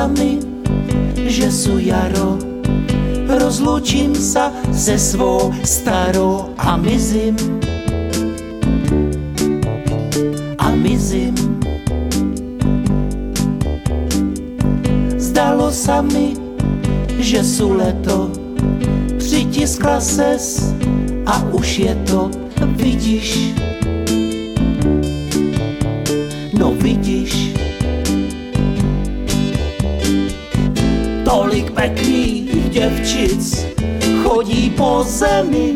mi, že sú jaro. Rozlúčim sa se svou starou a mizím. Zdalo sa mi, že sú leto. Přitiskla ses a už je to, vidíš. No vidíš. Tolik pekných děvčic chodí po zemi,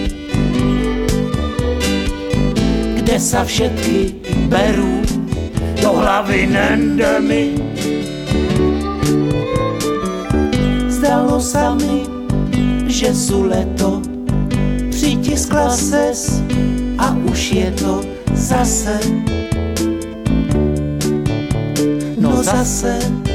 kde sa všetky berú do hlavy nende mi. Zdalo sa mi, že sú leto. Přitiskla ses a už je to zase. No zase.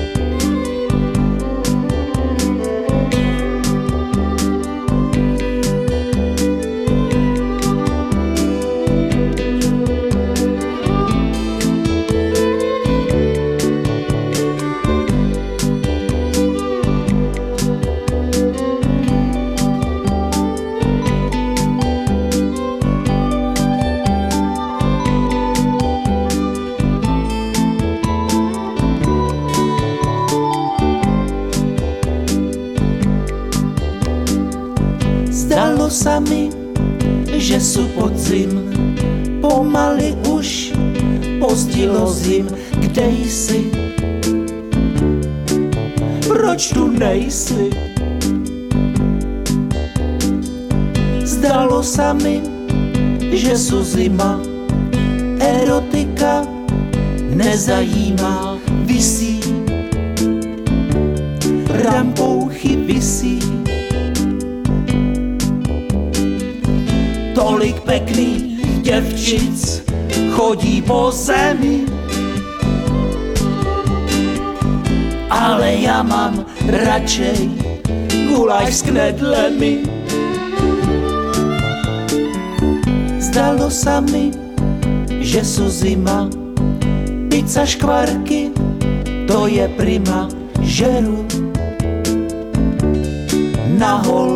Zdalo sa mi, že sú podzim, pomaly už pozdilo zim. Kde jsi? Proč tu nejsi? Zdalo sa mi, že sú zima, erotika nezajímá, visí, rampouchy visí. Tolik pekných děvčic chodí po zemi, ale já mám radšej guláš s knedlemi. Zdalo sa mi, že sú zima, pizza, škvarky, to je prima, žeru na hol